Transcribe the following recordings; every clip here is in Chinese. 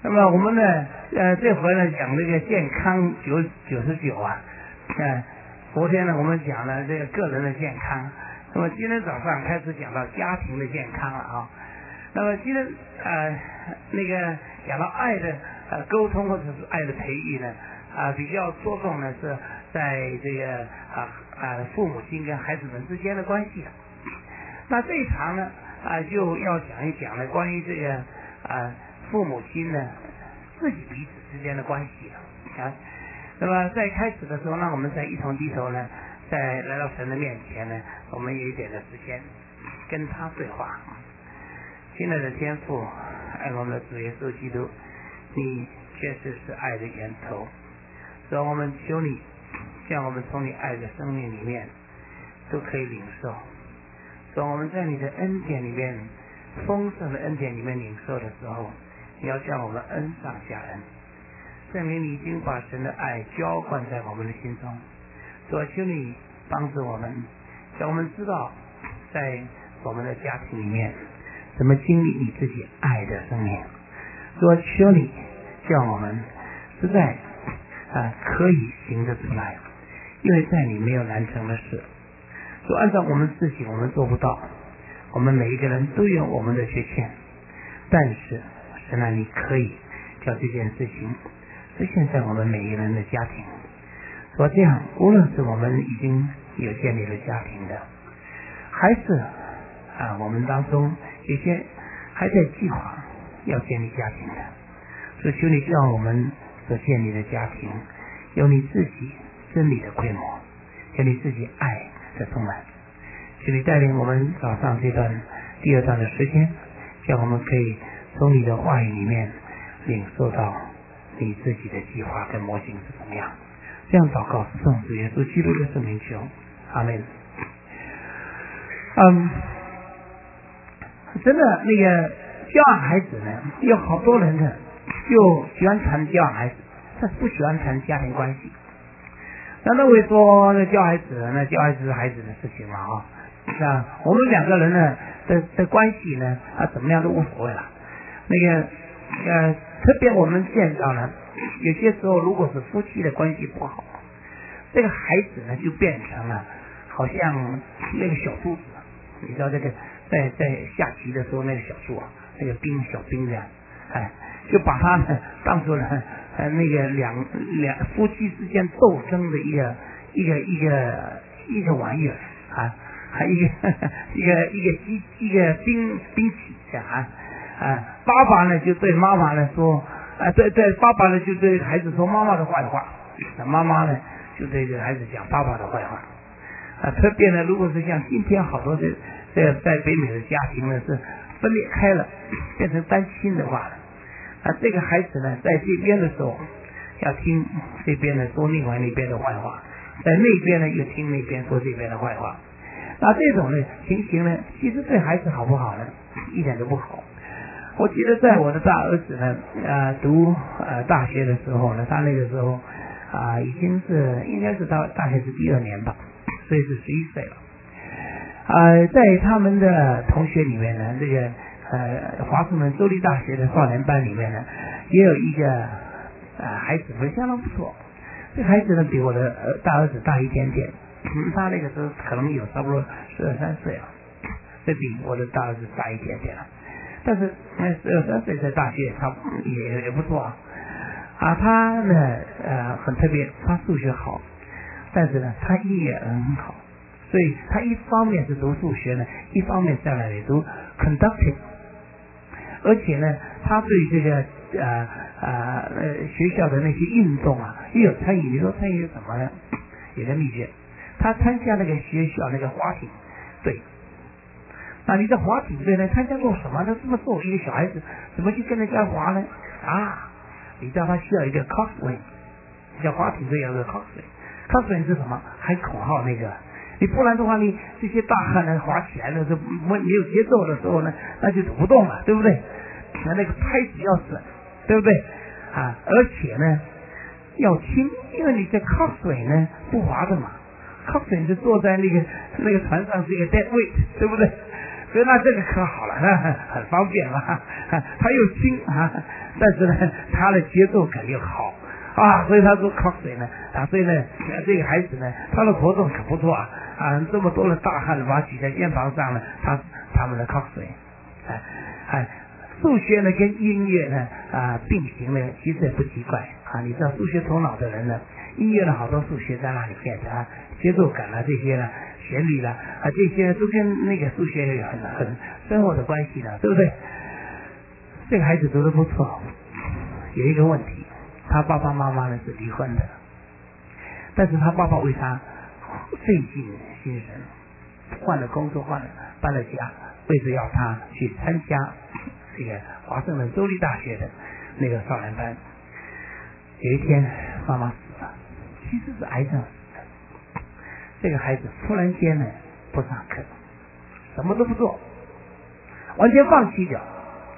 那么我们呢，这回呢讲这个健康99啊，昨天呢我们讲了这个个人的健康，那么今天早上开始讲到家庭的健康了啊。那么今天那个讲到爱的沟通或者是爱的培育呢，比较着重呢是在这个父母亲跟孩子们之间的关系。那这一场呢就要讲一讲呢关于这个父母亲呢自己彼此之间的关系啊。那么在开始的时候，让我们再一同低头呢，在来到神的面前呢，我们有一点的时间跟他对话。亲爱的天父，爱我们的主耶稣基督，你确实是爱的源头，所以我们求你让我们从你爱的生命里面都可以领受，所以我们在你的恩典里面，丰盛的恩典里面领受的时候，你要向我们恩上加恩，证明你已经把神的爱浇灌在我们的心中。所以求你帮助我们，让我们知道在我们的家庭里面怎么经历你自己爱的生命。所以求你叫我们实在可以行得出来，因为在你没有难成的事。所以按照我们自己我们做不到，我们每一个人都有我们的缺陷，但是神啊，你可以叫这件事情实现在我们每一个人的家庭。所以这样，无论是我们已经有建立了家庭的，还是我们当中有些还在计划要建立家庭的，所以求你让我们所建立的家庭有你自己真理的规模，有你自己爱的充满。求你带领我们早上这段第二段的时间，让我们可以从你的话语里面领受到你自己的计划跟模型是怎么样。这样祷告奉主耶稣基督的圣名求，阿们。真的那个教养孩子呢，有好多人呢就喜欢谈教养孩子，但是不喜欢谈家庭关系。那都会说那教孩子呢，教孩子是孩子的事情嘛我们两个人呢的关系呢怎么样都无所谓了。那个特别我们见到呢，有些时候如果是夫妻的关系不好，这个孩子呢就变成了好像那个小猪子，你知道这个在下棋的时候那个小猪那个小兵这样，就把他呢当作了那个两夫妻之间斗争的一个玩意儿还一个兵器这样爸爸呢就对妈妈呢说对爸爸呢就对孩子说妈妈的坏话，妈妈呢就对这个孩子讲爸爸的坏话特别呢，如果是像今天好多在北美的家庭呢是分裂开了，变成单亲的话这个孩子呢在这边的时候要听这边呢说另外那边的坏话，在那边呢又听那边说这边的坏话。那这种呢情形呢，其实对孩子好不好呢？一点都不好。我记得在我的大儿子呢读大学的时候呢，他那个时候已经是应该是到大学是第2年吧，所以是11岁了。在他们的同学里面呢，这个华盛顿州立大学的少年班里面呢，也有一个孩子相当不错。这个孩子呢比我的大儿子大一点点，他那个时候可能有差不多12、13岁了，这比我的大儿子大一点点了。但是12、13岁在大学也不错他呢很特别，他数学好，但是呢他英语很好，所以他一方面是读数学呢，一方面在那里读 conducting， 而且呢他对这个学校的那些运动也有参与。你说参与什么呢？有个秘诀，他参加那个学校那个划艇队。那你在划艇队呢参加过什么呢？这么作为一个小孩子怎么去跟人家划呢？你知道他需要一个 coxswain， 叫划艇队有个 coxswain 是什么？喊口号那个。你不然的话，你这些大汉呢划起来了，这没有节奏的时候呢，那就走不动了，对不对？那个拍子要准，对不对？而且呢要轻，因为你在coxswain呢不划的嘛，coxswain是坐在那个船上是一个 dead weight， 对不对？ 所以那这个可好了，很方便嘛，他又轻啊，但是呢，他的节奏感又好啊，所以他说靠水呢啊，所以呢，这个孩子呢，他的活动可不错啊，这么多的大汉把他举在肩膀上呢，他们的靠水，数学呢跟音乐呢并行呢，其实也不奇怪啊。你知道数学头脑的人呢，音乐呢好多数学在那里面的节奏感这些呢，旋律这些都跟那个数学有很深厚的关系的，对不对？这个孩子读得不错，有一个问题，他爸爸妈妈呢是离婚的，但是他爸爸为他费尽心神，换了工作，搬了家，为了要他去参加这个华盛顿州立大学的那个少年班。有一天妈妈死了，其实是癌症死的。这个孩子突然间呢不上课，什么都不做，完全放弃掉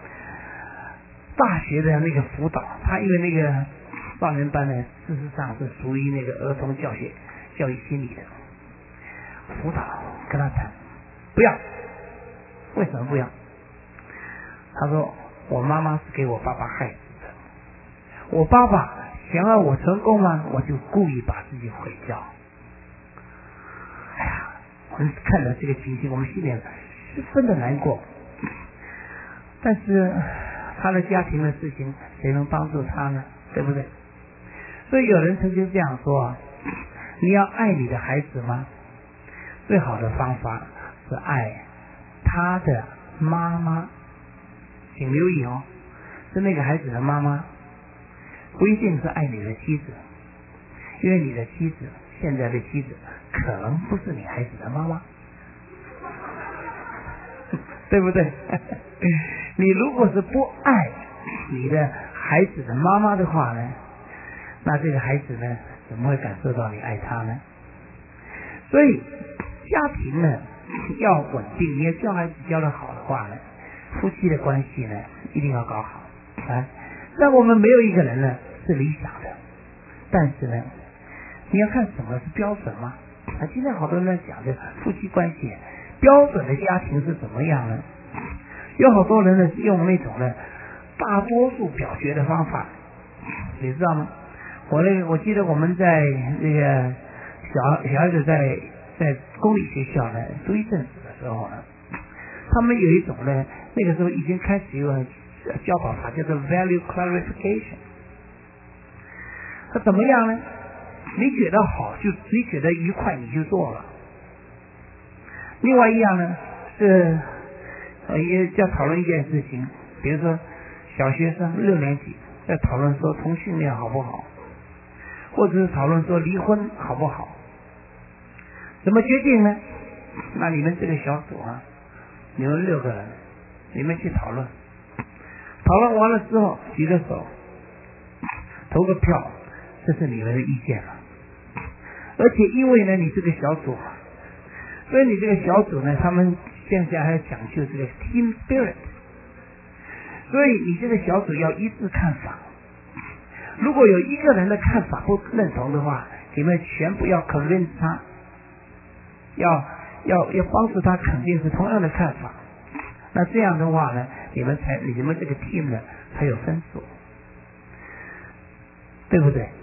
大学的那个辅导。他因为那个少年班呢事实上是属于那个儿童教育心理的辅导，跟他谈不要。为什么不要？他说我妈妈是给我爸爸害死的，我爸爸想要我成功吗？我就故意把自己毁掉。哎呀，我们看到这个情形，我们心里十分的难过。但是他的家庭的事情，谁能帮助他呢？对不对？所以有人曾经这样说：你要爱你的孩子吗？最好的方法是爱他的妈妈。请留意哦，是那个孩子的妈妈，不一定是爱你的妻子，因为你的妻子，现在的妻子可能不是你孩子的妈妈，对不对？你如果是不爱你的孩子的妈妈的话呢，那这个孩子呢怎么会感受到你爱他呢？所以家庭呢要稳定，你要教孩子教得好的话呢，夫妻的关系呢一定要搞好但我们没有一个人呢是理想的，但是呢你要看什么是标准吗？今天好多人在讲的夫妻关系标准的家庭是怎么样呢？有好多人呢用那种呢大多数表决的方法，你知道吗？我记得我们在那个小孩子在公立学校呢读一阵子的时候呢，他们有一种呢，那个时候已经开始有教导法叫做 value clarification。 它怎么样呢？你觉得好，你觉得愉快你就做了。另外一样呢是也要讨论一件事情，比如说小学生6年级在讨论说同性恋好不好，或者是讨论说离婚好不好，怎么决定呢？那你们这个小组你们6个人，你们去讨论，讨论完了之后举个手，投个票，这是你们的意见了。而且因为呢你这个小组，所以你这个小组呢他们现在还要讲究这个 team spirit， 所以你这个小组要一致看法。如果有一个人的看法不认同的话，你们全部要 convince 他，要帮助他肯定是同样的看法。那这样的话呢，你们这个 team 呢才有分数，对不对？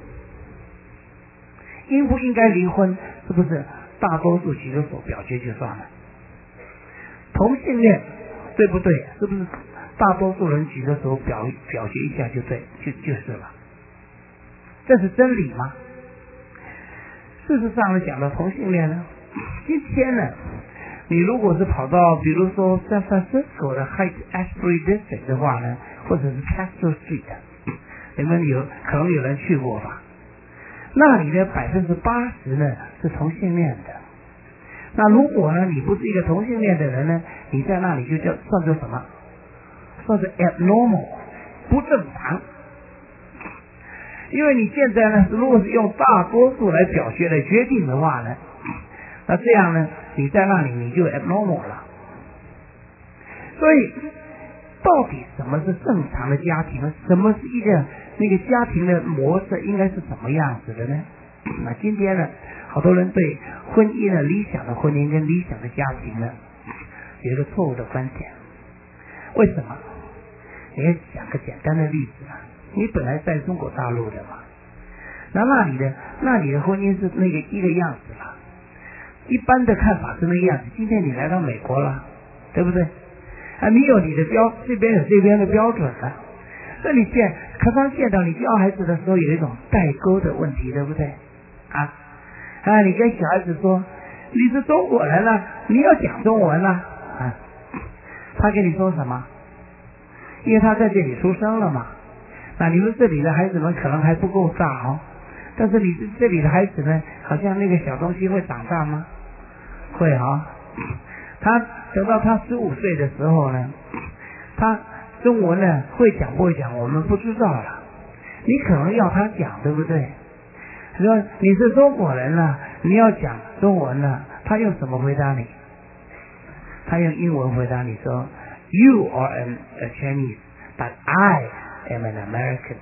应不应该离婚，是不是大多数举个手表决就算了？同性恋对不对？是不是大多数人举个手表决一下就对，就是了？这是真理吗？事实上呢，讲到同性恋呢，今天呢，你如果是跑到比如说 San Francisco 的 Haight-Ashbury District 的话呢，或者是 Castro Street， 你们可能有人去过吧？那里的80%呢是同性恋的。那如果呢你不是一个同性恋的人呢，你在那里就算作什么？算作 abnormal， 不正常。因为你现在呢，如果是用大多数来表决来决定的话呢，那这样呢，你在那里你就 abnormal 了。所以，到底什么是正常的家庭？什么是一个那个家庭的模式应该是什么样子的呢？那今天呢，好多人对婚姻呢，理想的婚姻跟理想的家庭呢， 有一个错误的观点。为什么？你要讲个简单的例子啊，你本来在中国大陆的嘛，那里的婚姻是那个一个样子了，一般的看法是那个样子。今天你来到美国了，对不对？啊，你有你的这边有这边的标准了。那你可当见到你教孩子的时候，有一种代沟的问题，对不对？你跟小孩子说你是中国人了，你要讲中文了他跟你说什么？因为他在这里出生了嘛。那你们这里的孩子们可能还不够大哦，但是你这里的孩子呢，好像那个小东西会长大吗？会啊。他等到他15岁的时候呢，他中文呢会讲不会讲我们不知道了，你可能要他讲，对不对？说你是中国人了，你要讲中文了，他用什么回答你？他用英文回答你说 You are a Chinese, but I am an American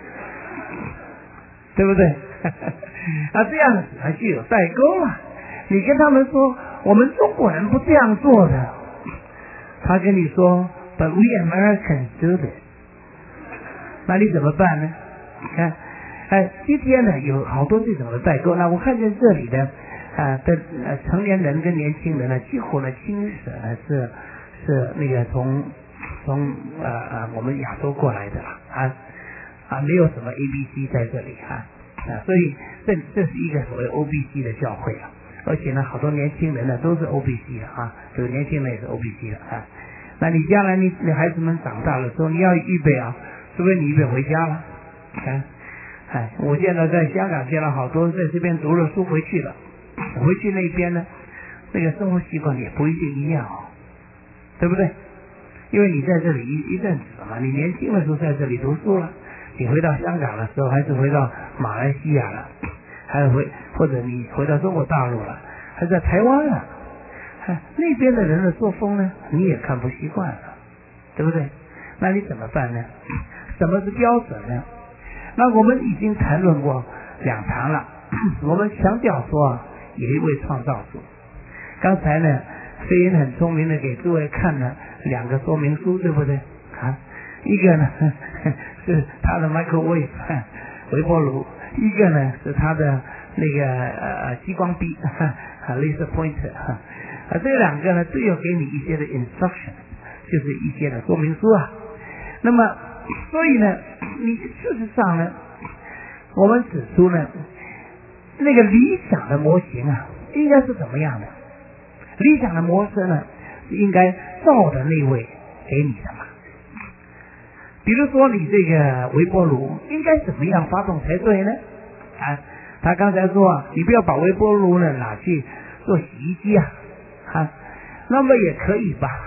对不对？这样子还是有代沟啊。你跟他们说我们中国人不这样做的，他跟你说 But we Americans do this， 那你怎么办呢？看今天呢有好多这种的代沟。那我看见这里的成年人跟年轻人呢，几乎呢清水呢是那个从我们亚洲过来的没有什么 ABC 在这里所以这是一个所谓 OBC 的教会了。而且呢好多年轻人呢都是 OBC 的这个年轻人也是 OBC 的那你将来你孩子们长大了之后，你要预备除非你预备回家了我见到在香港见了好多在这边读了书回去了，回去那边呢那个生活习惯也不一定一样对不对？因为你在这里一阵子了嘛，你年轻的时候在这里读书了，你回到香港的时候，还是回到马来西亚了，还有或者你回到中国大陆了，还在台湾了那边的人的作风呢你也看不习惯了，对不对？那你怎么办呢？什么是标准呢？那我们已经谈论过2堂了我们强调说有一位创造主。刚才呢飞鹰很聪明的给诸位看了2个说明书，对不对一个呢是他的 microwave 微波炉，一个呢是他的那个激光笔laser pointer这2个呢都有给你一些的 instruction， 就是一些的说明书那么所以呢你事实上呢我们指出呢那个理想的模型应该是怎么样的？理想的模式呢应该照的那位给你的嘛。比如说你这个微波炉应该怎么样发动才对呢？他刚才说你不要把微波炉呢拿去做洗衣机那么也可以吧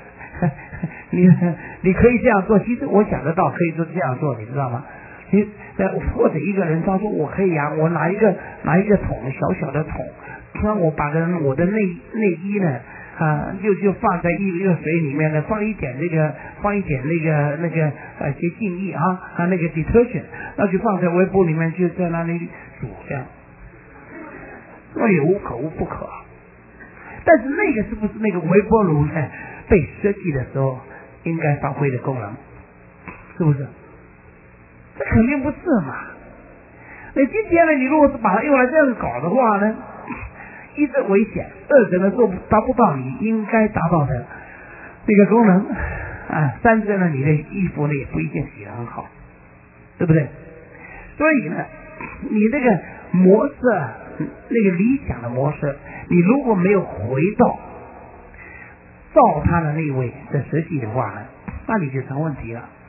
你可以这样做，其实我想得到可以就这样做，你知道吗？或者一个人他说我可以我拿一个桶，小小的桶，那我把我的内衣呢就放在一个水里面呢，放一点那个洁净液那个 detergent， 那就放在微波里面，就在那里煮这样，那也无可无不可。但是那个是不是那个微波炉呢被设计的时候应该发挥的功能？是不是？这肯定不是嘛。那今天呢，你如果是把它用来这样搞的话呢，一是危险，二者呢达不到你应该达到的那个功能三者呢你的衣服呢也不一定洗得很好，对不对？所以呢你那个模式那个理想的模式，你如果没有回到照他的那位的实际的话呢，那你就成问题了。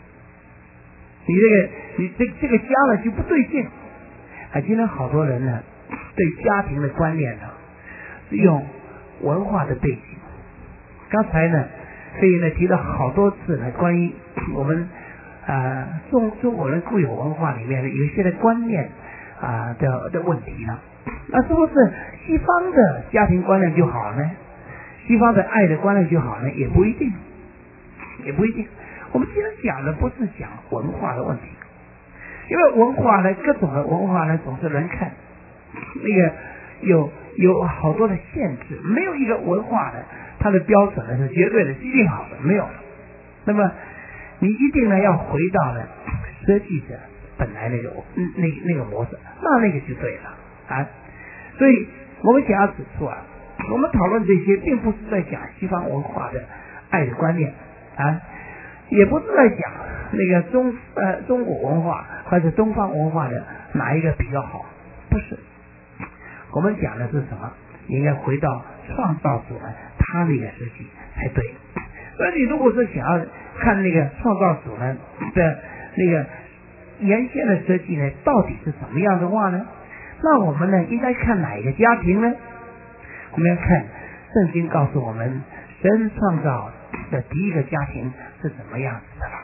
你这个家呢就不对劲。今天好多人呢对家庭的观念呢是用文化的背景。刚才呢所以呢提到好多次呢关于我们中国人固有文化里面的有一些的观念的问题呢。那是不是西方的家庭观念就好呢？西方的爱的观念就好呢？也不一定。我们今天讲的不是讲文化的问题，因为文化呢，各种的文化呢总是人看，那个有有好多的限制，没有一个文化的它的标准呢是绝对的是一定好的，没有。那么你一定呢要回到了设计者本来那个模式，那个就对了啊。所以我们想要指出啊，我们讨论这些并不是在讲西方文化的爱的观念啊，也不是在讲那个中国文化或者东方文化的哪一个比较好，不是。我们讲的是什么？应该回到创造主呢他那个设计才对。所以你如果是想要看那个创造主呢的那个原先的设计呢到底是什么样的话呢，那我们呢应该看哪一个家庭呢？我们要看圣经告诉我们神创造的第一个家庭是怎么样子的了。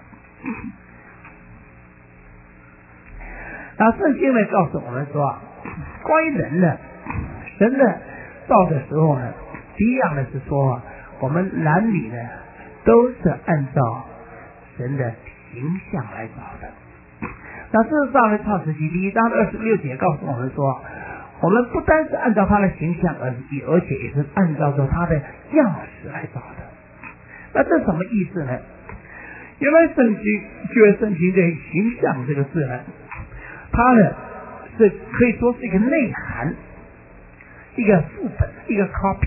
那圣经呢告诉我们说，关于人呢，神呢造的时候呢，第一样的是说，我们男女呢都是按照神的形象来造的。那事实上呢，创世纪1章26节告诉我们说，我们不单是按照他的形象而已，而且也是按照着他的样式来造的。那这什么意思呢？原来圣经的形象这个字呢，它呢是可以说是一个内涵，一个副本，一个 copy。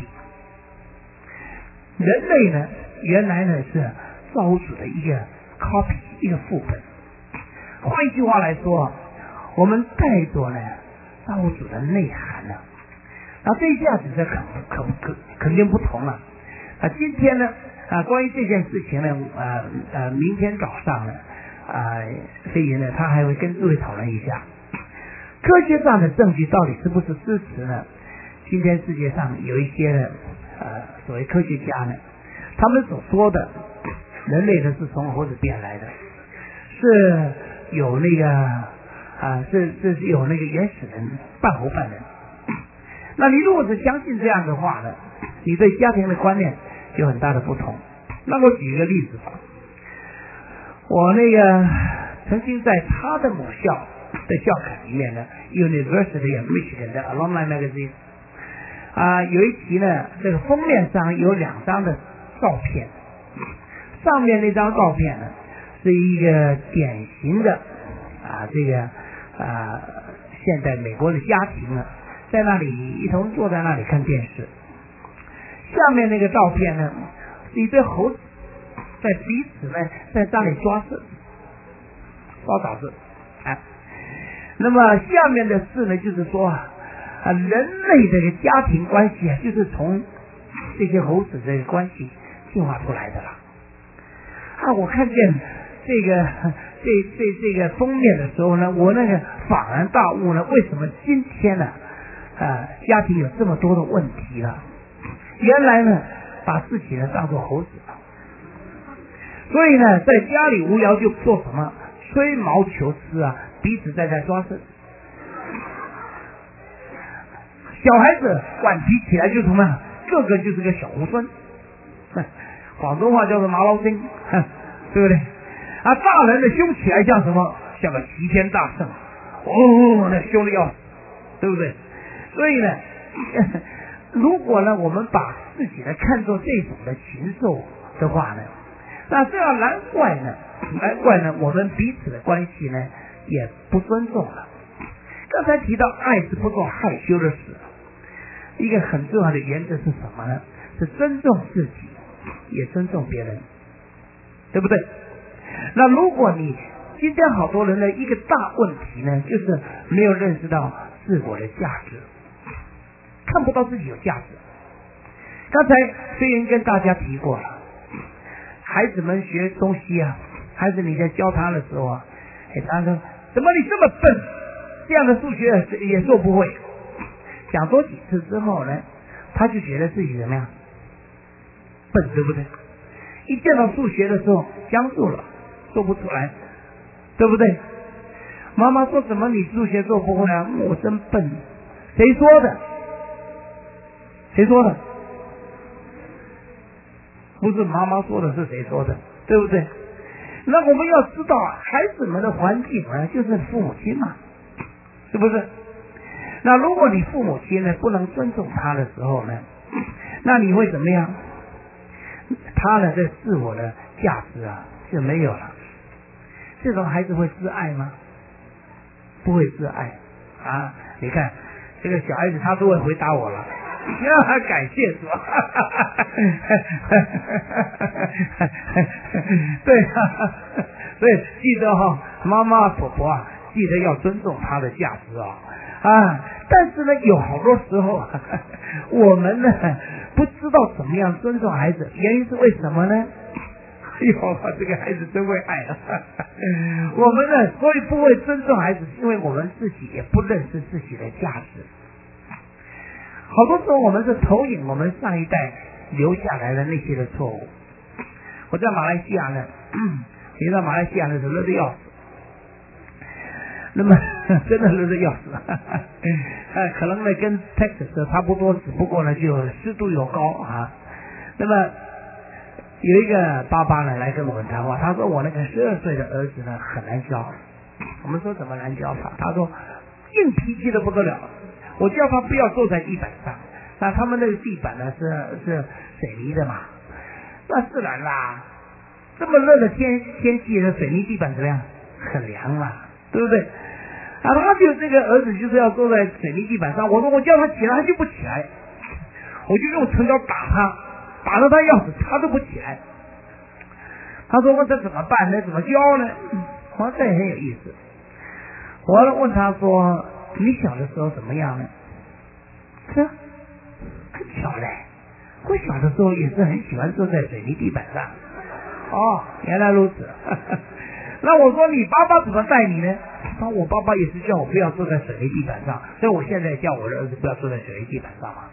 人类呢原来呢是造物主的一个 copy， 一个副本。换一句话来说，我们带着呢造物主的内涵呢，那这一下子这肯定不同了。今天呢关于这件事情呢明天早上呢飞云呢他还会跟各位讨论一下科学上的证据到底是不是支持呢？今天世界上有一些呢所谓科学家呢，他们所说的人类呢是从猴子变来的，是有那个是有那个原始人半猴半人。那你如果是相信这样的话呢，你对家庭的观念有很大的不同。那我举一个例子吧，我那个曾经在他的母校的校刊里面呢 University of Michigan 的 Alumni Magazine 有一期呢，这个封面上有2张的照片，上面那张照片呢是一个典型的这个现代美国的家庭呢，在那里一同坐在那里看电视。下面那个照片呢，是一对猴子在彼此呢在那里抓杂志那么下面的事呢，就是说人类这个家庭关系就是从这些猴子这个关系进化出来的了我看见这个封面的时候呢，我那个恍然大悟呢，为什么今天呢家庭有这么多的问题了？原来呢把自己呢当作猴子了，所以呢在家里无聊就做什么吹毛求疵彼此在抓事。小孩子顽皮起来就什么，个个就是个小猢狲，广东话叫做马老精，对不对？大人的凶起来像什么？像个齐天大圣，那凶的要死，对不对？所以呢，如果呢我们把自己呢看作这种的禽兽的话呢，那这样难怪呢我们彼此的关系呢也不尊重了。刚才提到爱是不做害羞的事，一个很重要的原则是什么呢？是尊重自己，也尊重别人，对不对？那如果你今天好多人的一个大问题呢，就是没有认识到自我的价值，看不到自己有价值。刚才虽然跟大家提过了，孩子们学东西孩子你在教他的时候他说怎么你这么笨，这样的数学也做不会。讲多几次之后呢，他就觉得自己怎么样笨，对不对？一见到数学的时候僵住了，做不出来，对不对？妈妈说怎么你数学做不会我真笨。谁说的？不是妈妈说的，是谁说的？对不对？那我们要知道孩子们的环境就是父母亲嘛，是不是？ 那如果你父母亲呢不能尊重他的时候呢，那你会怎么样？他的这自我的价值啊就没有了。这种孩子会自爱吗？不会自爱啊！你看这个小孩子他都会回答我了，让他感谢主。对啊，所以记得哈，妈妈婆婆啊，记得要尊重他的价值啊。但是呢，有好多时候我们呢不知道怎么样尊重孩子，原因是为什么呢？哎呦，这个孩子真会爱啊！我们呢，所以不会尊重孩子，是因为我们自己也不认识自己的价值。好多时候我们是投影我们上一代留下来的那些的错误。我在马来西亚呢，你到马来西亚的时候热得要死，那么真的热得要死，可能呢跟 Texas 差不多，只不过呢就湿度又高啊。那么有一个爸爸呢来跟我们谈话，他说我那个12岁的儿子呢很难教。我们说怎么难教法？他说硬脾气的不得了，我叫他不要坐在地板上。那他们那个地板呢是水泥的嘛，那自然啦，这么热的天气的水泥地板怎么样？很凉嘛，对不对？啊，他就这个儿子就是要坐在水泥地板上，我说我叫他起来，他就不起来，我就用藤条打他，打得他要死，他都不起来。他说我这怎么办呢？怎么教呢？我说这也很有意思。我问他说你小的时候怎么样呢？这很巧嘞，我小的时候也是很喜欢坐在水泥地板上。哦，原来如此。那我说你爸爸怎么带你呢？他说我爸爸也是叫我不要坐在水泥地板上，所以我现在叫我的儿子不要坐在水泥地板上嘛。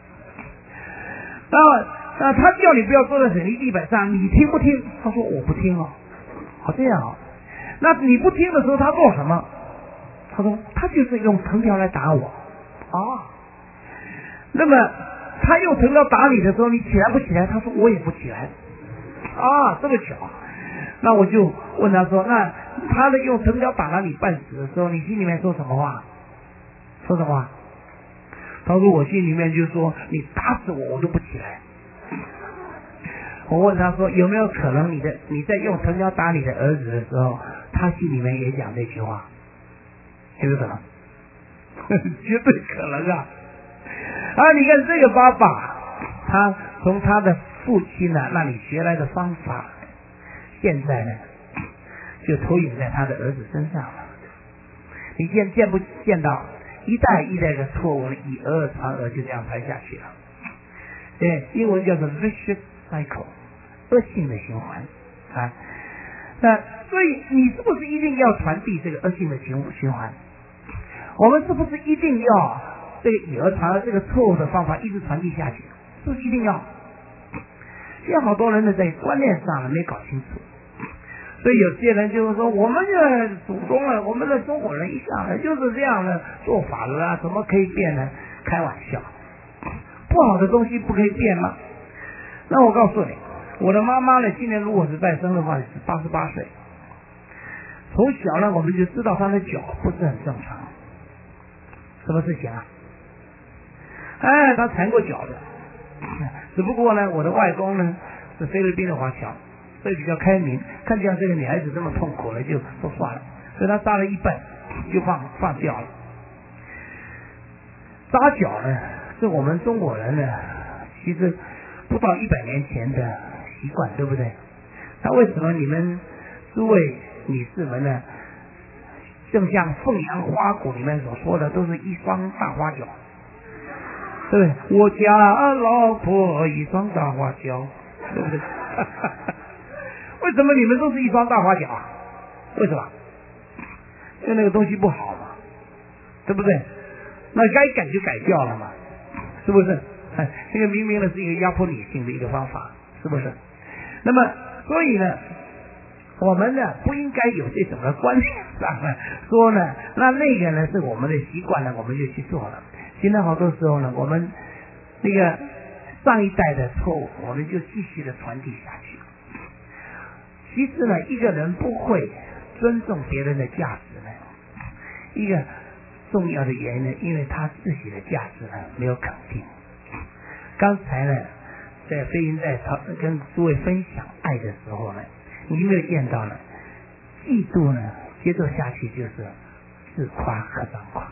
那他叫你不要坐在水泥地板上，你听不听？他说我不听哦。好，这样哦。那你不听的时候他做什么？他说他就是用藤条来打我。哦，那么他用藤条打你的时候，你起来不起来？他说我也不起来。啊，这么巧。那我就问他说，那他的用藤条打了你半死的时候，你心里面说什么话？说什么话？他说我心里面就说你打死我都不起来。我问他说有没有可能你在用藤条打你的儿子的时候，他心里面也讲这句话？有没有可能？绝对可能啊！你看这个爸爸，他从他的父亲那里学来的方法，现在呢就投影在他的儿子身上了。你见不见到一代一代的错误以讹传讹，就这样传下去了？对，英文叫做 vicious cycle， 恶性的循环啊。那所以你是不是一定要传递这个恶性的循环？我们是不是一定要这个以讹传讹这个错误的方法一直传递下去？是不是一定要？现在好多人呢在观念上没搞清楚，所以有些人就是说我们的祖宗我们的中国人一向来就是这样的做法了怎么可以变呢？开玩笑，不好的东西不可以变吗？那我告诉你，我的妈妈呢今年如果是再生的话是88岁，从小呢我们就知道她的脚不是很正常。什么事情啊？她缠过脚的，只不过呢我的外公呢是菲律宾的华侨，所以比较开明，看见这个女孩子这么痛苦了就说算了，所以他扎了一半就放掉了。扎脚呢是我们中国人呢其实不到100年前的习惯，对不对？那为什么你们诸位女士们呢正像凤阳花鼓里面所说的都是一双大花脚，对不对？我家老婆一双大花脚，对不对？为什么你们都是一双大花脚啊？为什么？因为那个东西不好嘛，对不对？那该改就改掉了嘛，是不是？这个明明的是一个压迫女性的一个方法，是不是？那么所以呢我们呢不应该有这种的观念上呢说呢那个呢是我们的习惯呢我们就去做了。现在好多时候呢我们那个上一代的错误我们就继续的传递下去。其实呢一个人不会尊重别人的价值呢，一个重要的原因呢，因为他自己的价值呢没有肯定。刚才呢，在飞鹰在跟诸位分享爱的时候呢，你有没有见到呢？嫉妒呢，接着下去就是自夸和张狂。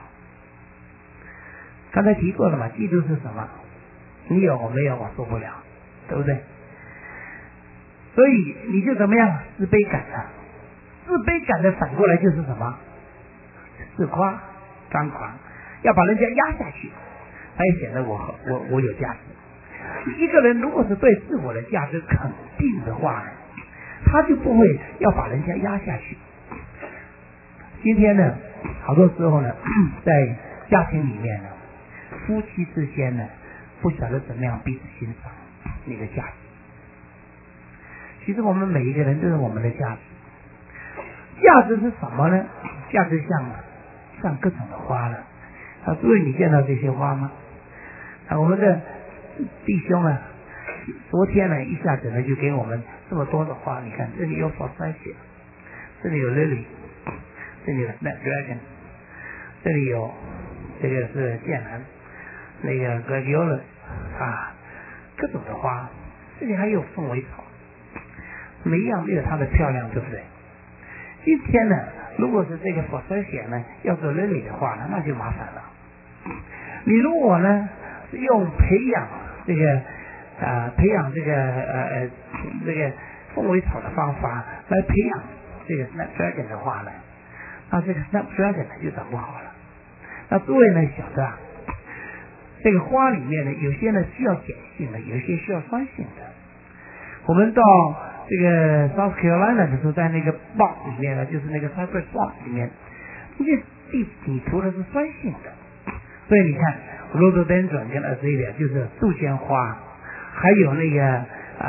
刚才提过了嘛，嫉妒是什么？你有我没有我受不了，对不对？所以你就怎么样？自卑感了。自卑感的反过来就是什么？自夸、张狂，要把人家压下去，他也显得我有价值。一个人如果是对自我的价值肯定的话呢，他就不会要把人家压下去。今天呢，好多时候呢，在家庭里面呢，夫妻之间呢，不晓得怎么样彼此欣赏那个价值。其实我们每一个人都是我们的价值。价值是什么呢？价值像各种的花呢。诸位你见到这些花吗？我们的弟兄呢，昨天呢一下子呢就给我们这么多的花。你看这里有forsythia，这里有 lily， 这里有 snapdragon， 这里有这个是剑兰，那个 gladiolus 各种的花。这里还有凤尾草，每一样都有它的漂亮，对不对？今天呢，如果是这个forsythia呢要做 lily 的话呢，那就麻烦了。你如果呢是用培养这个凤尾草的方法来培养这个 snapdragon 的话呢，那这个 snapdragon 就长不好了。那诸位呢晓得这个花里面呢，有些呢需要碱性的，有些需要酸性的。我们到这个 South Carolina 的时候，在那个 bog 里面呢，就是那个 cypress bog 里面，这些地底涂的是酸性的。所以你看 rhododendron 跟 azalea 就是杜鹃花，还有那个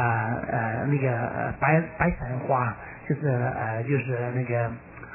白伞花，就是那个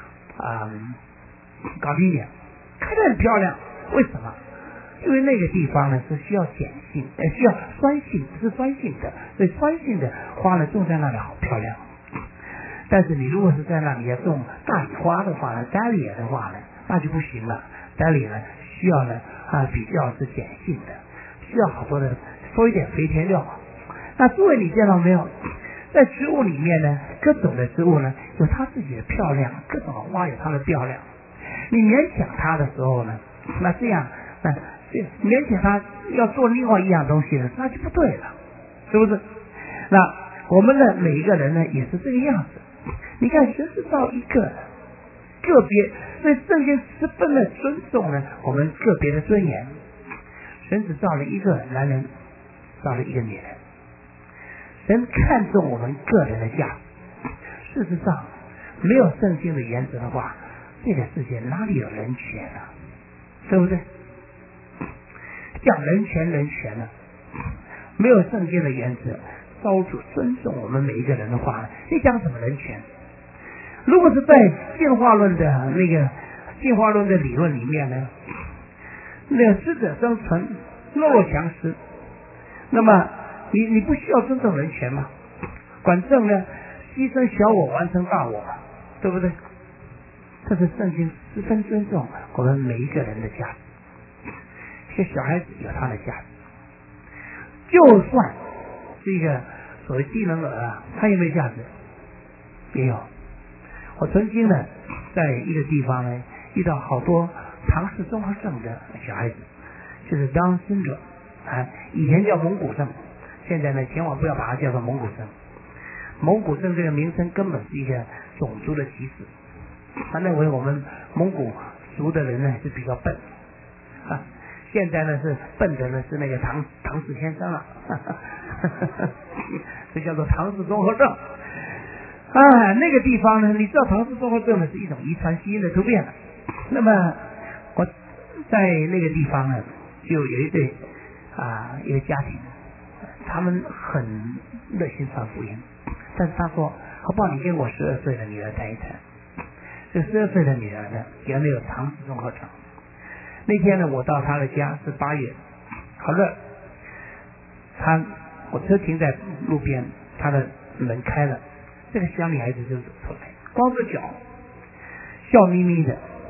gardenia， 开得很漂亮。为什么？因为那个地方呢是需要碱性，需要酸性，是酸性的，所以酸性的花呢种在那里好漂亮。但是你如果是在那里要种大理花的话呢 ，dahlia 的话呢，那就不行了。dahlia 呢需要呢比较是碱性的，需要好多的多一点肥田料。那诸位你见到没有？在植物里面呢，各种的植物呢有它自己的漂亮，各种的花有它的漂亮。你勉强它的时候呢，那这样勉强它要做另外一样东西呢，那就不对了，是不是？那我们的每一个人呢也是这个样子。你看神是造一个个别，所以圣经十分的尊重呢我们个别的尊严。神只造了一个男人，造了一个女人。神看重我们个人的价值。事实上，没有圣经的原则的话，这个世界哪里有人权啊？对不对？讲人权呢，没有圣经的原则，造主尊重我们每一个人的话呢，你讲什么人权？如果是在进化论的理论里面呢，那个适者生存，弱肉强食，那么你不需要尊重人权吗？反正呢，牺牲小我完成大我嘛，对不对？这是圣经十分尊重我们每一个人的价值。这小孩子有他的价值，就算是一个所谓低能儿他有没有价值？也有。我曾经呢，在一个地方呢，遇到好多唐氏综合症的小孩子，就是 Down syndrome 以前叫蒙古症，现在呢，千万不要把它叫做蒙古症。蒙古症这个名称根本是一个种族的歧视，他认为我们蒙古族的人呢是比较笨现在呢是笨的呢是那个唐氏先生了这叫做唐氏综合症那个地方呢，你知道唐氏综合症呢是一种遗传基因的突变了。那么我在那个地方呢，就有一对一个家庭，他们很热心传福音，但是他说好不好你跟我12岁的女儿谈一谈。这12岁的女儿呢原来有唐氏综合症。那天呢我到她的家是8月，好热，我车停在路边，她的门开了，这个小女孩子就走出来，光着脚，笑眯眯的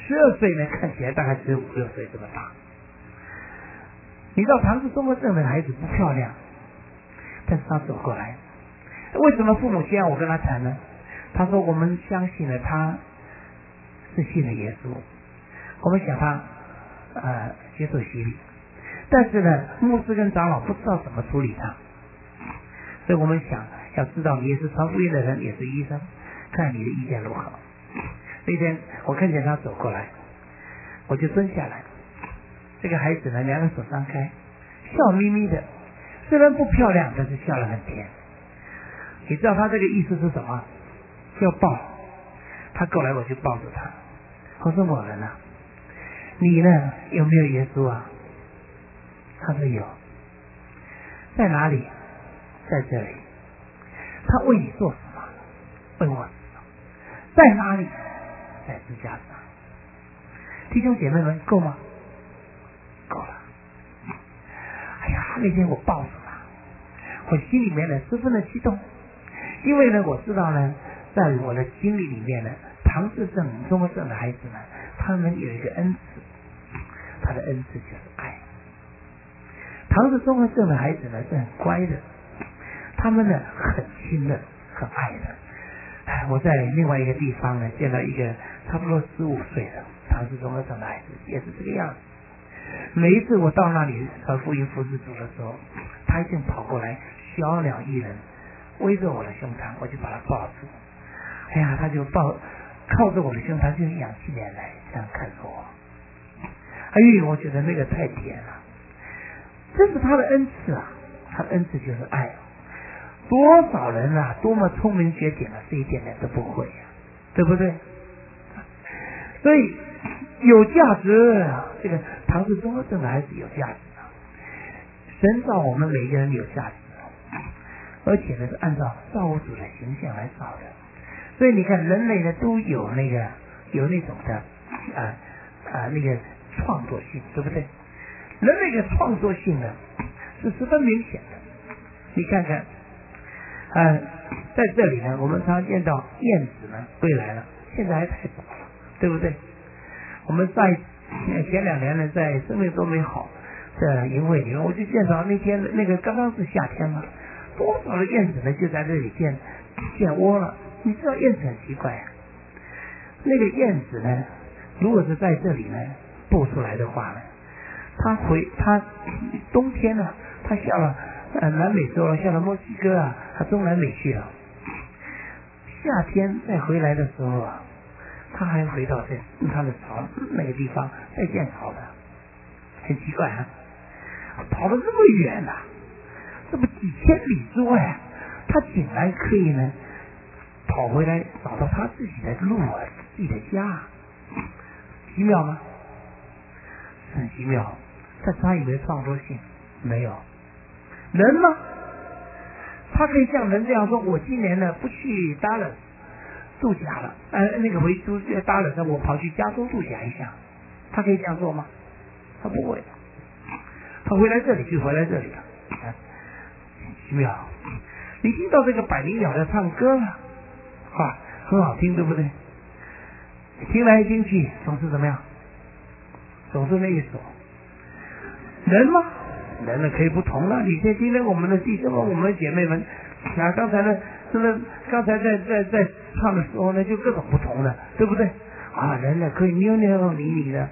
12岁呢，看起来大概只有5、6岁这么大。你知道唐氏综合症的孩子不漂亮，但是他走过来，为什么父母亲让我跟他谈呢？他说我们相信了他是信了耶稣，我们想他接受洗礼，但是呢，牧师跟长老不知道怎么处理他，所以我们想要知道你也是传福音的人，也是医生，看你的意见如何。那天我看见他走过来，我就蹲下来。这个孩子呢，两个手张开，笑眯眯的，虽然不漂亮，但是笑得很甜。你知道他这个意思是什么？要抱。他过来我就抱住他，我说我们呢，你呢有没有耶稣啊？他说有。在哪里？在这里。他为你做什么？为我。在哪里？在支架上。弟兄姐妹们，够吗？够了。哎呀，那天我抱住他，我心里面呢十分的激动，因为呢我知道呢，在我的经历里面呢，唐氏症综合症的孩子呢，他们有一个恩赐，他的恩赐就是爱。唐氏综合症的孩子呢是很乖的，他们呢很亲的，很爱的。我在另外一个地方呢见到一个差不多15岁的唐氏综合症的孩子，也是这个样子。每一次我到那里传福音服侍主的时候，他一定跑过来，小鸟依人，围着我的胸膛，我就把他抱住。哎呀，他就靠着我的胸膛，就仰起脸来，这样看着我。哎呦，我觉得那个太甜了，这是他的恩赐啊，他的恩赐就是爱。多少人啊，多么聪明绝顶啊，这一点都不会啊，对不对？所以有价值，这个唐氏综合症的孩子有价值啊。神造我们每一个人有价值，而且呢是按照造物主的形象来造的。所以你看，人类呢都有那种的那个创作性，对不对？人类的创作性呢是十分明显的。你看看。在这里呢，我们常见到燕子呢归来了，现在还太早了，对不对？我们前2年呢，在生命多美好的营会里面，我就见到那天那个刚刚是夏天嘛，多少的燕子呢就在这里建窝了。你知道燕子很奇怪啊，那个燕子呢，如果是在这里呢孵出来的话呢，它冬天呢，它下了南美洲了，下了墨西哥啊，他中南美去了。夏天再回来的时候啊，他还回到他的巢那个地方再建巢的，很奇怪啊，跑了这么远啊，这么几千里之外啊，他竟然可以呢跑回来找到他自己的路啊，自己的家，奇妙吗？很奇妙，但是他有没有创作性？没有。人呢，他可以像人这样说，我今年呢不去Dallas度假了，回Dallas我跑去加州度假一下，他可以这样做吗？他不会，他回来这里就回来这里了，奇妙。你听到这个百灵鸟在唱歌了，很好听，对不对？听来听去总是怎么样？总是那一首。人吗？人呢可以不同了。你今天我们的弟兄们，我们的姐妹们，刚才呢，刚才在唱的时候呢，就各种不同的，对不对？人呢可以扭扭捏捏的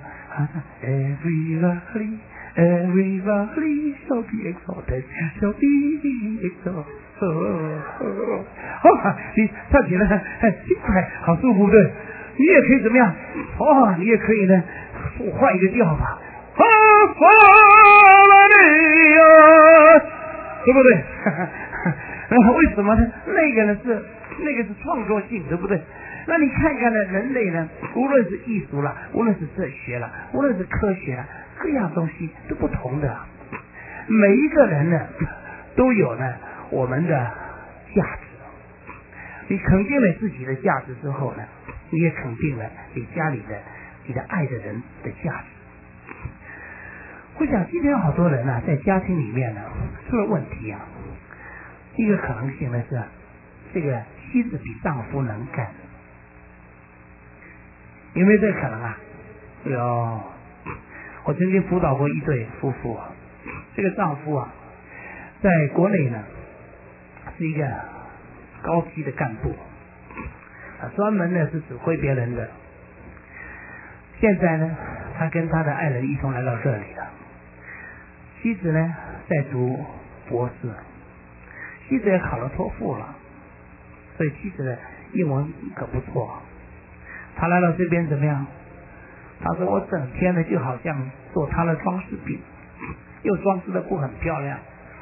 ，everybody shall be exalted, shall be exalted。你唱起来轻快，好舒服，对。你也可以怎么样？你也可以呢，换一个调法。对不对？为什么呢？那个是创作性，对不对？那你看看呢，人类呢，无论是艺术啦，无论是哲学啦，无论是科学啦，各样东西都不同的。每一个人呢，都有呢我们的价值。你肯定了自己的价值之后呢，你也肯定了你家里的你的爱的人的价值。我想今天好多人在家庭里面呢出了问题啊。一个可能性呢是这个妻子比丈夫能干， 有没有这个可能啊？有。我曾经辅导过一对夫妇啊，这个丈夫啊，在国内呢是一个高级的干部，专门呢是指挥别人的。现在呢，他跟他的爱人一同来到这里了。妻子呢在读博士，妻子也考了托福了，所以妻子的英文可不错。他来到这边怎么样？他说我整天呢就好像做他的装饰品，又装饰的不很漂亮。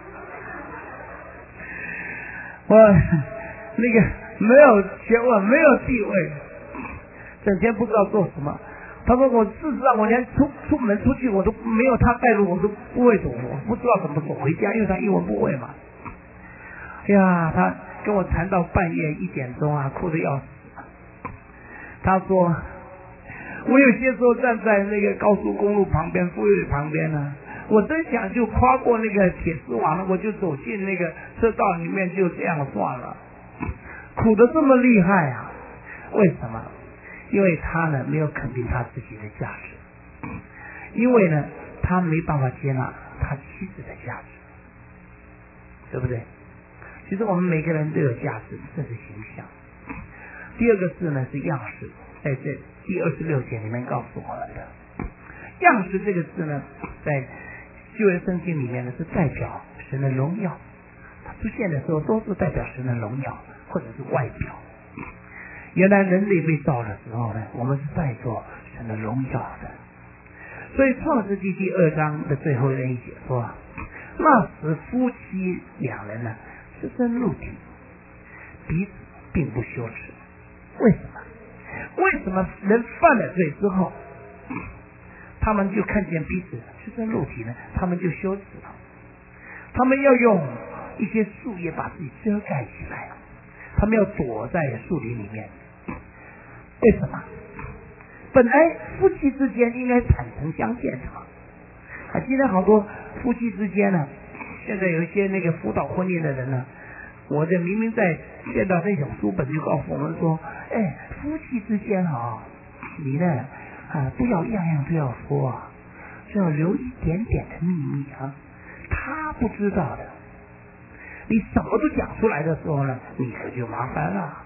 我那个没有学问，没有地位，整天不知道做什么。他说我事实上我连出门出去我都没有他带路，我都不会走，我不知道怎么走回家，因为他英文不会嘛。哎呀，他跟我谈到半夜1点钟啊，哭得要死。他说我有些时候站在那个高速公路旁边、富裕旁边呢，我真想就跨过那个铁丝网了，我就走进那个车道里面，就这样算了。苦得这么厉害啊！为什么？因为他呢没有肯定他自己的价值，因为呢他没办法接纳他妻子的价值，对不对？其实我们每个人都有价值，这是形象。第二个字呢是样式，在这第26节里面告诉我们的。样式这个字呢，在旧约圣经里面呢是代表神的荣耀，它出现的时候都是代表神的荣耀或者是外表。原来人类被造的时候呢，我们是带着神的荣耀的。所以创世纪第2章的最后一节说，那时夫妻2人呢赤身露体，彼此并不羞耻。为什么？为什么人犯了罪之后，他们就看见彼此赤身露体呢？他们就羞耻了，他们要用一些树叶把自己遮盖起来，他们要躲在树林里面。为什么？本来夫妻之间应该坦诚相见的嘛。今天好多夫妻之间呢，现在有一些那个辅导婚姻的人呢，我这明明在见到那种书本就告诉我们说，夫妻之间你呢不要样样都要说啊，就要留一点点的秘密啊，他不知道的。你什么都讲出来的时候呢，你可就麻烦了，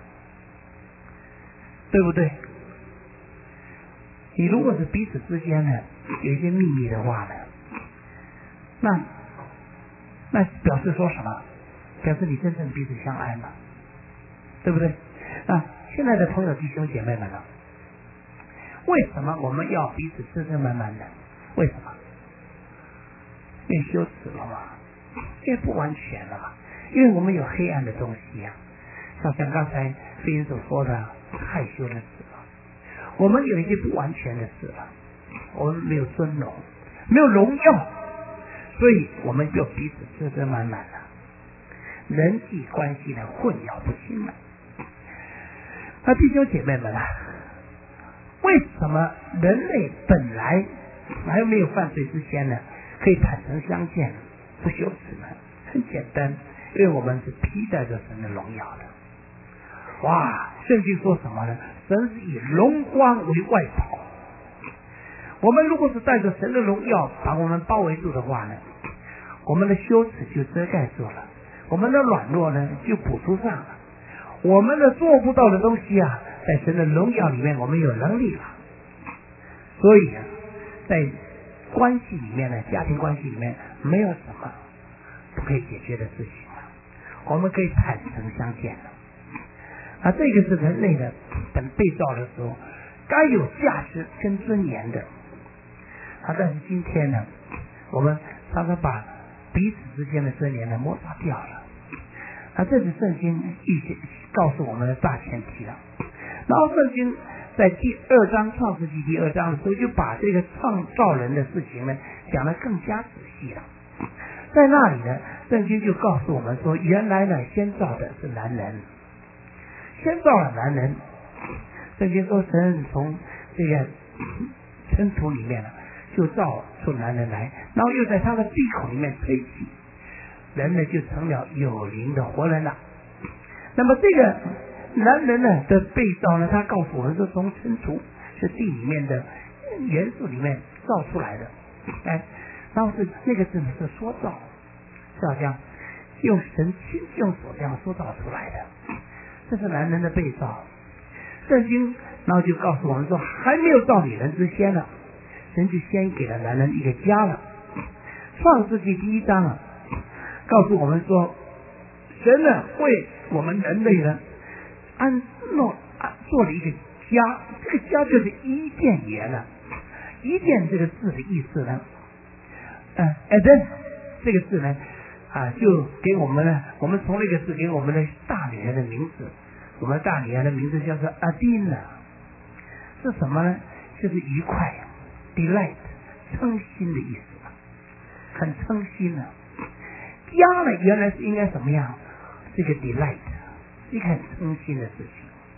对不对？你如果是彼此之间呢有一些秘密的话呢，那表示说什么？表示你真正彼此相爱嘛，对不对？现在的朋友弟兄姐妹们呢，为什么我们要彼此真正慢慢的？为什么？因为羞耻了嘛，因为不完全了嘛，因为我们有黑暗的东西呀，像刚才飞云所说的害羞的事了，我们有一些不完全的事了，我们没有尊荣，没有荣耀，所以我们就彼此真慢慢的人际关系呢混淆不清了。弟兄姐妹们为什么人类本来还没有犯罪之前呢可以坦诚相见不羞耻呢？很简单，因为我们是披戴着神的荣耀的。哇，圣经说什么呢？神是以荣光为外袍。我们如果是带着神的荣耀把我们包围住的话呢，我们的羞耻就遮盖住了，我们的软弱呢就补助上了，我们的做不到的东西在神的荣耀里面我们有能力了。所以在关系里面呢，家庭关系里面没有什么不可以解决的事情了，我们可以坦诚相见了。这个是人类的等被造的时候该有价值跟尊严的。但是今天呢，我们常常把彼此之间的尊严呢抹杀掉了。这是圣经告诉我们的大前提了。然后圣经在第2章创世纪第2章的时候就把这个创造人的事情呢讲得更加仔细了。在那里呢，圣经就告诉我们说，原来呢先造的是男人，先造了男人。圣经说神从这个尘土里面就造出男人来，然后又在他的鼻孔里面吹气，人呢就成了有灵的活人了。那么这个男人呢的被造呢，他告诉我们说从尘土是地里面的元素里面造出来的，然后是那个字呢是说造，是好像用神亲用手这样塑造出来的，这是男人的被造。圣经然后就告诉我们说，还没有造女人之前呢，神就先给了男人一个家了。创世纪第1章告诉我们说，神呢为我们人类呢做了一个家，这个家就是伊甸园了。伊甸这个字的意思呢，Eden 这个字呢就给我们呢，我们从那个字给我们的大女人的名字，我们大女人的名字叫做 Adina， 是什么呢？就是愉快 delight 称心的意思，很称心啊。家呢原来是应该什么样？这个 delight 一个很称心的事情。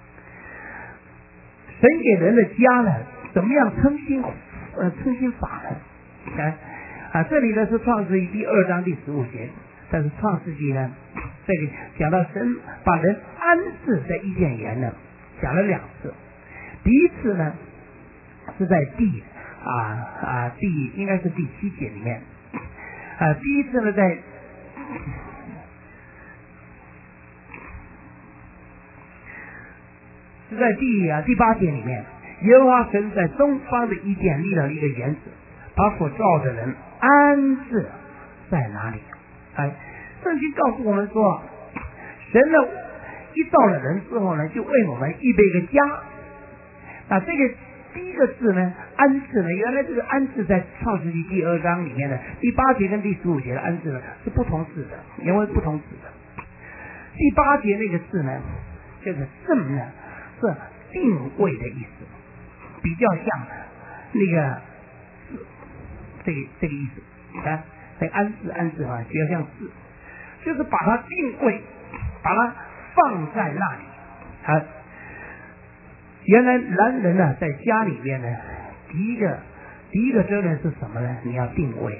神给人的家呢怎么样称心法呢？这里呢是创世纪第2章第15节，但是创世纪呢这里讲到神把人安置在伊甸园呢，讲了2次。第一次呢是在第应该是第7节里面，第一次呢在是在第8节里面，耶和华神在东方的伊甸立了一个园子，把所造的人安置在哪里？圣经告诉我们说，神呢一造了人之后呢，就为我们预备一个家。这个第一个字呢，安置呢，原来这个安置在创世纪第2章里面的第8节跟第15节的安置呢是不同字的，因为不同字的。第8节那个字呢，这个正呢是定位的意思，比较像那个这个意思这个安置比较像字，就是把它定位，把它放在那里。原来男人呢在家里面呢，第一个责任是什么呢？你要定位，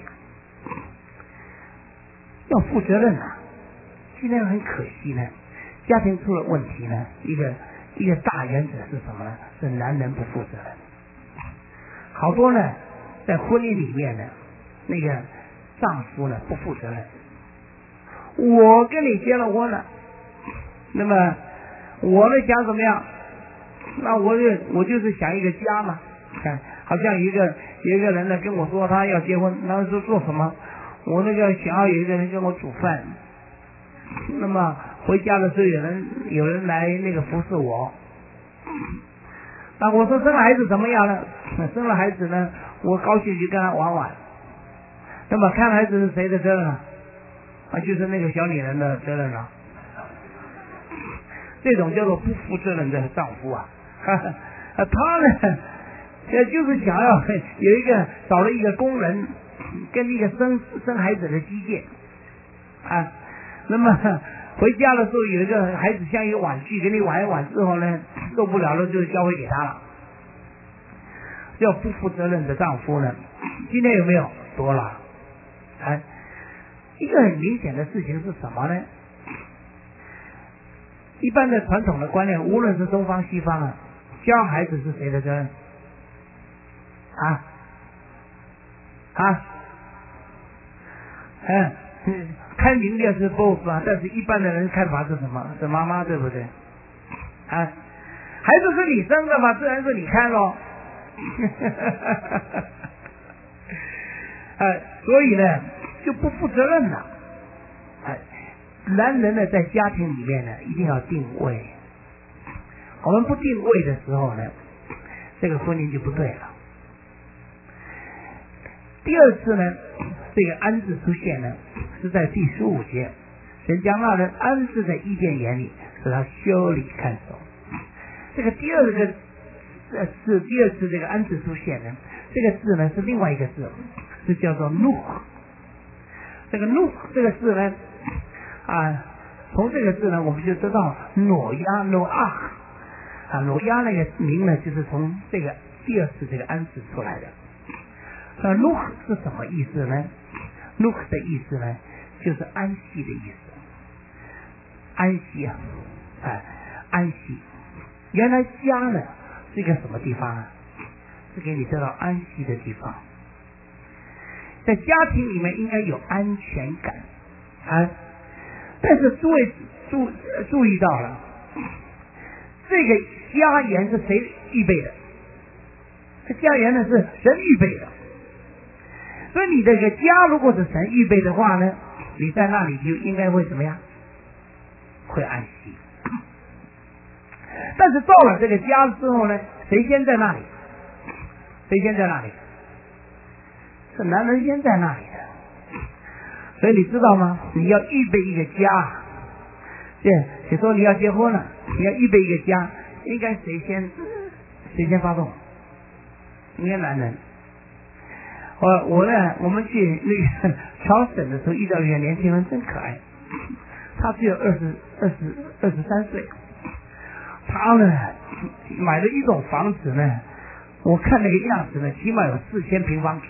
要负责任今天很可惜呢，家庭出了问题呢，一个大原则是什么呢？是男人不负责任。好多呢在婚姻里面呢，那个丈夫呢不负责任。我跟你结了婚了，那么我呢想怎么样？那我就是想一个家嘛。好像有一个人呢跟我说他要结婚，然后说做什么？我那个想要有一个人跟我煮饭，那么回家的时候有人来那个服侍我。那我说生了孩子怎么样呢？生了孩子呢，我高兴就跟他玩玩。那么看孩子是谁的责任就是那个小女人的责任了。这种叫做不负责任的丈夫他呢就是想要有一个找了一个工人跟一个生孩子的机械那么回家的时候有一个孩子像一个玩具，给你玩一玩之后呢，受不了了就交回给他了。叫不负责任的丈夫呢，今天有没有多了？一个很明显的事情是什么呢？一般的传统的观念，无论是东方西方教孩子是谁的责任？开明的是 both 但是一般的人看法是什么？是妈妈，对不对？孩子是你生的嘛，自然是你看咯。所以呢就不负责任了。男人呢在家庭里面呢一定要定位，我们不定位的时候呢，这个婚姻就不对了。第二次呢，这个安置出现呢是在第15节，神将那人安置在伊甸园里，使他修理看守。这个第二次这个安置出现呢，这个字呢是另外一个字，是叫做怒。这个怒这个字呢从这个字呢我们就知道挪亚挪那个名呢就是从这个第二次这个安置出来的。怒是什么意思呢？怒的意思呢就是安息的意思。安息安息。原来家呢是一个什么地方是给你得到安息的地方。在家庭里面应该有安全感啊，但是诸位注意到了，这个家园是谁预备的？这家园呢是神预备的，所以你这个家如果是神预备的话呢，你在那里就应该会怎么样？会安息。但是到了这个家之后呢，谁先在那里？谁先在那里？是男人先在那里的。所以你知道吗？你要预备一个家，你说你要结婚了，你要预备一个家，应该谁先发动？应该男人。我们去那个乔省的时候遇到一个年轻人真可爱，他只有23岁，他呢买了一栋房子呢，我看那个样子呢，起码有4000平方尺。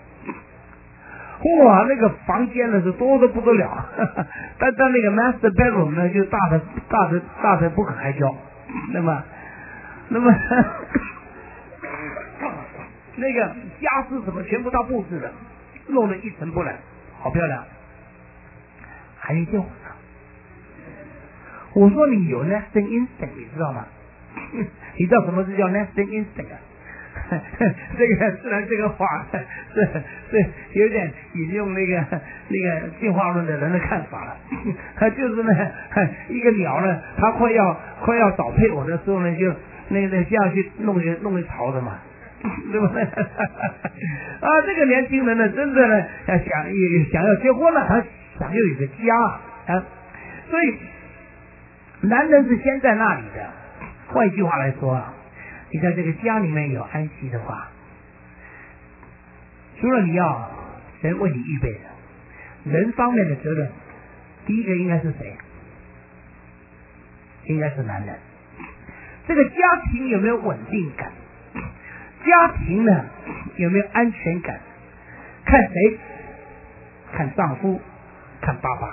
哇，那个房间呢是多得不得了，但那个 master bedroom 呢就大的不可开交。那么那个家私什么全部他布置的，弄得一尘不染，好漂亮。还有一句话，我说你有 nesting instinct， 你知道吗？你知道什么是叫 nesting instinct 啊？这个虽然这个话是有点引用那个进化论的人的看法了，就是呢，一个鸟呢，它快要找配偶的时候呢，就那这样去弄一巢的嘛。对不对？啊，这个年轻人呢，真的呢，想要结婚了，他想要有个家啊，所以男人是先在那里的。换一句话来说啊，你在这个家里面有安息的话，除了你要神为你预备的人方面的责任，第一个应该是谁？应该是男人。这个家庭有没有稳定感？家庭呢有没有安全感？看谁？看丈夫，看爸爸。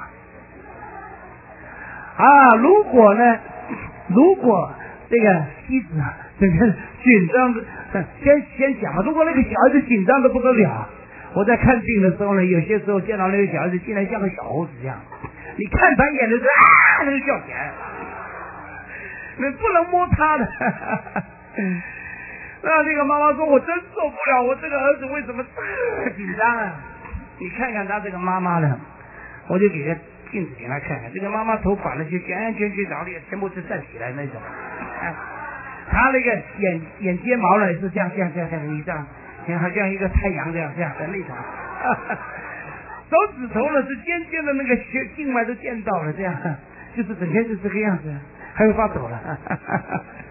啊，如果这个妻子啊，这个紧张的，先讲了。如果那个小孩子紧张的不得了，我在看病的时候呢，有些时候见到那个小孩子竟然像个小猴子一样，你看他一眼的时候啊，那个叫起来，你不能摸他的。那这个妈妈说：“我真受不了，我这个儿子为什么这么紧张啊？”你看看他这个妈妈呢，我就给他镜子给他看看，这个妈妈头发呢就卷，然后全部是站起来那种，他那个眼睫毛呢是这样，你这样，好像一个太阳这样的那种，手指头呢是尖的那个静脉都见到了，这样就是整天是这个样子，还会发抖了。